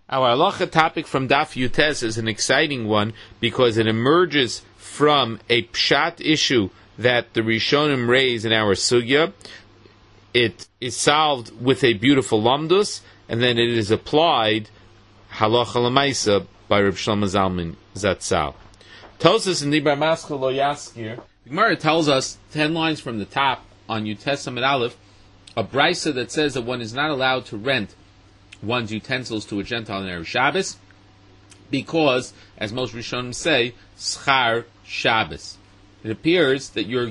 Our halacha topic from Daf Yutes is an exciting one because it emerges from a pshat issue that the Rishonim raise in our sugya. It is solved with a beautiful lamdus, and then it is applied halacha l'maisa by Reb Shlomo Zalman Zatzal. Tosas in Dibar Maschil Lo Yaskir. The Gemara tells us 10 lines from the top on Yutes Amud Aleph, a brisa that says that one is not allowed to rent one's utensils to a Gentile on Erev Shabbos, because, as most Rishonim say, schar Shabbos. It appears that you're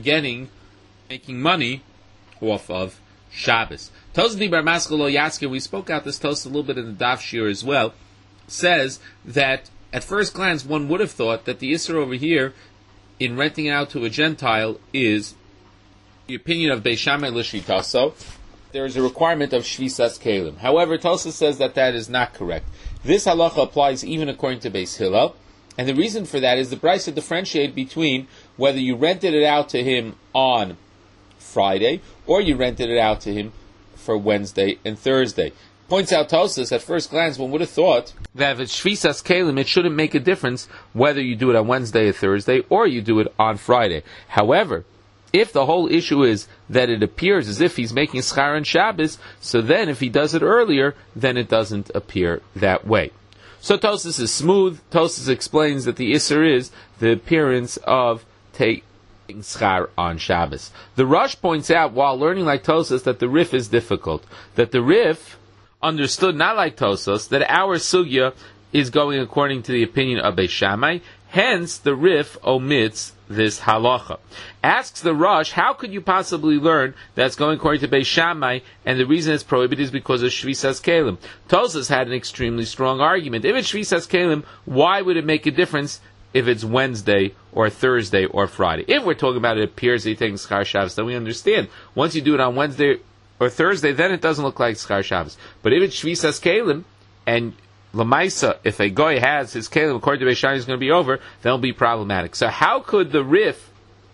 making money off of Shabbos. Tosas Dibar Maschil Lo Yaskir, we spoke out this Tosas a little bit in the Daf Shir as well, says that at first glance one would have thought that the Isser over here in renting out to a Gentile is the opinion of Beis Shammai L'Shitaso. There is a requirement of Shvisas Kelim. However, Tosas says that is not correct. This halacha applies even according to Beis Hillel, and the reason for that is the brisa differentiate between whether you rented it out to him on Friday or you rented it out to him for Wednesday and Thursday. Points out Tosas, at first glance, one would have thought that if it's Shvisas Kelim, it shouldn't make a difference whether you do it on Wednesday or Thursday or you do it on Friday. However, if the whole issue is that it appears as if he's making schar on Shabbos, so then if he does it earlier, then it doesn't appear that way. So Tosas is smooth. Tosas explains that the Isser is the appearance of taking schar on Shabbos. The Rosh points out, while learning like Tosas, that the Rif is difficult. That the Rif understood, not like Tosas, that our sugya is going according to the opinion of Beis Shammai. Hence, the Rif omits this halacha. Asks the Rosh, how could you possibly learn that's going according to Beis Shammai, and the reason it's prohibited is because of Shvisas Kelim? Tosas had an extremely strong argument. If it's Shvisas Kelim, why would it make a difference if it's Wednesday or Thursday or Friday? If we're talking about it appears that you're taking Schar Shabbos, then we understand. Once you do it on Wednesday or Thursday, then it doesn't look like Schar Shabbos. But if it's Shvisas Kelim, and Lamaisa, if a goy has his kelim according to Beis Shammai is going to be over, then it'll be problematic. So how could the Rif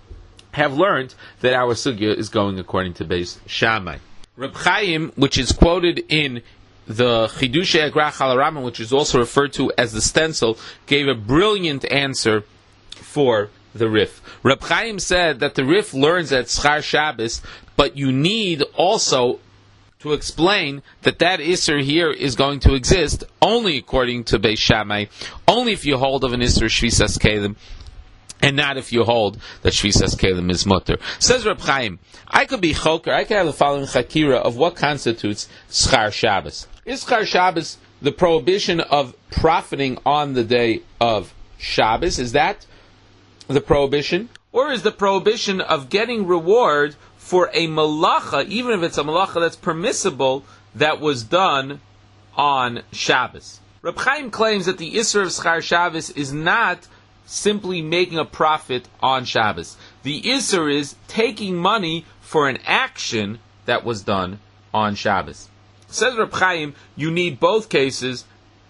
have learned that our sugya is going according to Beis Shammai? Reb Chaim, which is quoted in the Chidushay Agrach al Rambam, which is also referred to as the stencil, gave a brilliant answer for the Rif. Reb Chaim said that the Rif learns at Schar Shabbos, but you need also to explain that Isser here is going to exist only according to Beis Shammai, only if you hold of an Isser Shvisas Kelim, and not if you hold that Shvisas Kelim is mutter. Says Reb Chaim, I could be choker, I could have the following chakira of what constitutes Schar Shabbos. Is Schar Shabbos the prohibition of profiting on the day of Shabbos? Is that the prohibition? Or is the prohibition of getting reward for a malacha, even if it's a malacha that's permissible, that was done on Shabbos? Reb Chaim claims that the Isser of Schar Shabbos is not simply making a profit on Shabbos. The Isser is taking money for an action that was done on Shabbos. Says Reb Chaim, you need both cases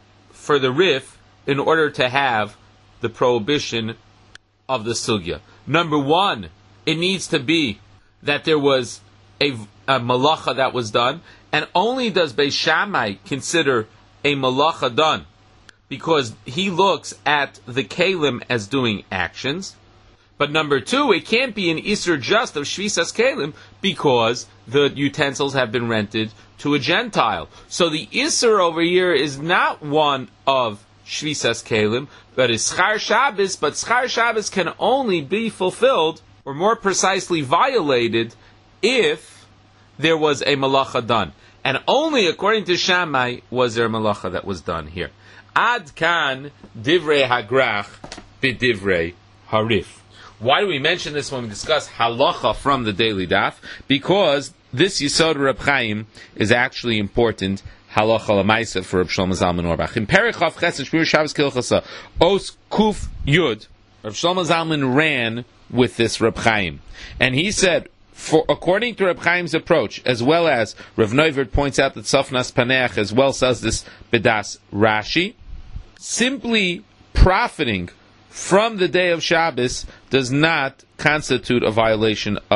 for the Rif in order to have the prohibition of the sugya. Number one, it needs to be that there was a malacha that was done, and only does Beis Shammai consider a malacha done because he looks at the kelim as doing actions. But number two, it can't be an Isser just of Shvisas Kelim because the utensils have been rented to a Gentile. So the Isser over here is not one of Shvisas Kelim, but is Schar Shabbos, but Schar Shabbos can only be fulfilled, or more precisely violated, if there was a malacha done. And only according to Shammai was there a malacha that was done here. Ad kan divrei hagrach b'divrei harif. Why do we mention this when we discuss halacha from the daily daf? Because this Yisod Reb Chaim is actually important halacha l'maisa for Reb Shlomo Zalman Auerbach. In Perek Chav Ches Shmir Shabbos Kilchasa Os Kuf Yud, Reb Shlomo Zalman ran with this Reb Chaim, and he said, according to Reb Chaim's approach, as well as Rav Neuwirth points out that Sofnas Paneach as well says this Bedas Rashi, simply profiting from the day of Shabbos does not constitute a violation of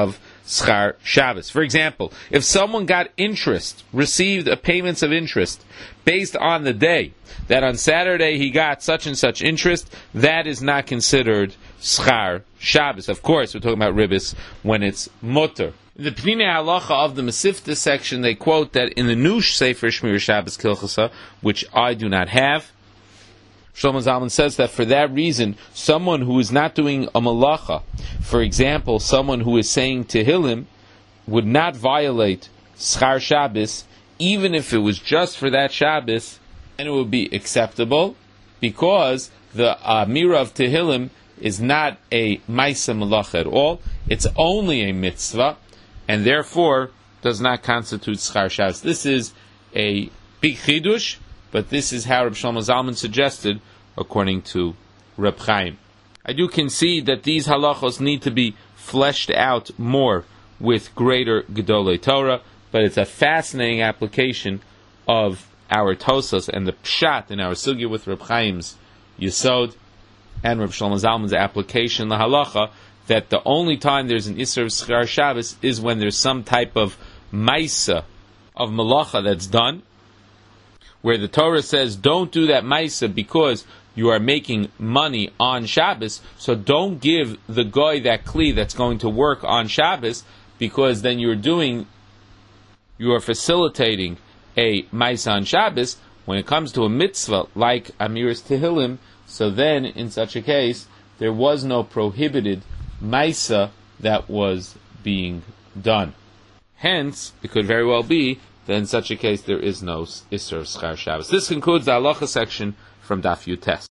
schar Shabbos. For example, if someone got interest, received a payments of interest based on the day that on Saturday he got such and such interest, that is not considered schar Shabbos. Of course, we're talking about ribbis when it's mutter. In the Pnimei Halacha of the Mesivta section, they quote that in the new Sefer Shmir Shabbos Kilchasa, which I do not have, Shlomo Zalman says that for that reason, someone who is not doing a malacha, for example, someone who is saying Tehillim, would not violate Schar Shabbos, even if it was just for that Shabbos, and it would be acceptable, because the Amira of Tehillim is not a Maisa Malacha at all, it's only a mitzvah, and therefore does not constitute Schar Shabbos. This is a big chidush, but this is how Reb Shlomo Zalman suggested, according to Reb Chaim. I do concede that these halachos need to be fleshed out more with greater Gedolei Torah, but it's a fascinating application of our Tosas and the Pshat in our Sugya with Reb Chaim's Yesod and Reb Shlomo Zalman's application, the halacha, that the only time there's an Isser of Schar Shabbos is when there's some type of Maisa of Malacha that's done, where the Torah says, don't do that Maisa because you are making money on Shabbos, so don't give the goy that kli that's going to work on Shabbos, because then you are facilitating a Maisa on Shabbos. When it comes to a mitzvah like Amiras Tehillim, so then in such a case, there was no prohibited Maisa that was being done. Hence, it could very well be that in such a case there is no Isser of Schar Shabbos. This concludes the halacha section from Daf Yutes.